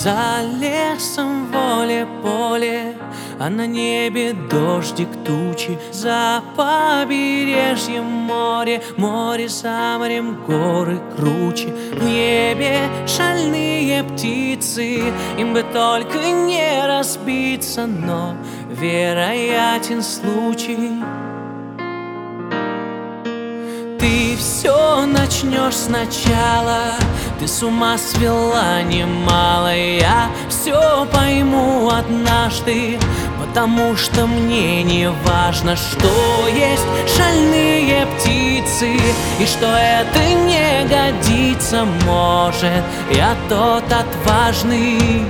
За лесом воле поле, а на небе дождик тучи. За побережьем море, море за морем горы круче. В небе шальные птицы, им бы только не разбиться, но вероятен случай. Ты все начнешь сначала, ты с ума свела немало. Я все пойму однажды, потому что мне не важно, что есть шальные птицы и что это не годится. Может, я тот отважный.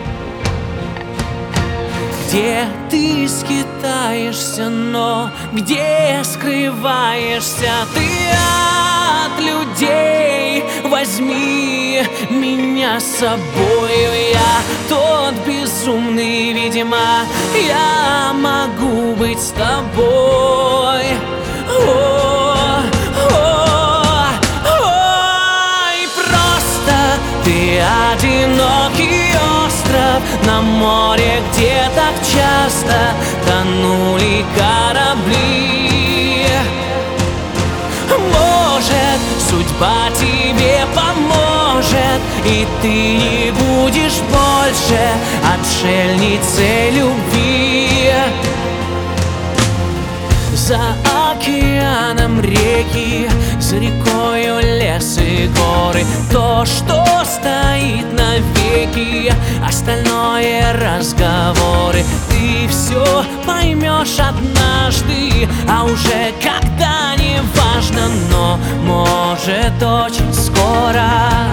Где ты скитаешься, но где скрываешься ты от людей? Возьми меня с собою, я тот безумный, видимо, я могу быть с тобой. Ой, просто ты одинокий остров на море, где так часто тонули корабли. Может, судьба тебе поможет, и ты не будешь больше отшельницей любви. За океаном реки, за рекою лес и горы. То, что стоит навеки, остальное разговоры. Ты все поймешь однажды, а уже когда не важно, но может очень скоро.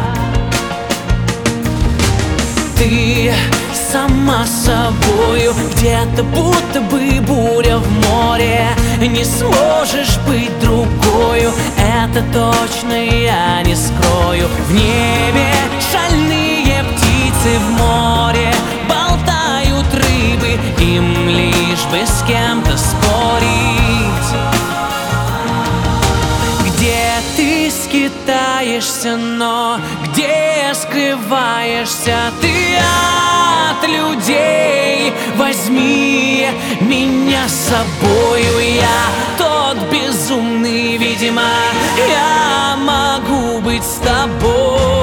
Ты сама собою, где-то будто бы буря в море. Не сможешь быть другою, это точно я не скрою. В небе шальные птицы, в море болтают рыбы, им лишь бы с кем-то спорить. Где ты скитаешься, но где скрываешься ты от людей? Возьми меня с собою, я тот безумный, видимо, я могу быть с тобой.